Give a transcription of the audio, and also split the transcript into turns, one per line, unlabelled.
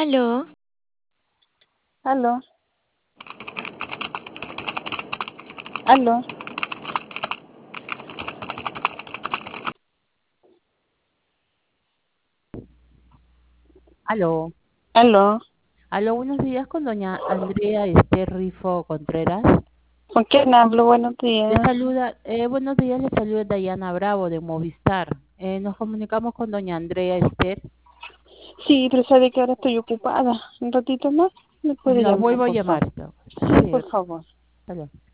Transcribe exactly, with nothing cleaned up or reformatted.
Aló,
Aló, aló,
Aló,
aló.
aló, buenos días con doña Andrea Esther Rifo Contreras.
¿Con quién hablo? Buenos
Le
días.
saluda, eh, buenos días, le saluda Dayana Bravo de Movistar. Eh, nos comunicamos con doña Andrea Esther.
Sí, pero sabe que ahora estoy ocupada. Un ratito más me puede
La
llamar,
vuelvo a
por favor.
llamar.
Sí,
Sí,
por favor.
aló.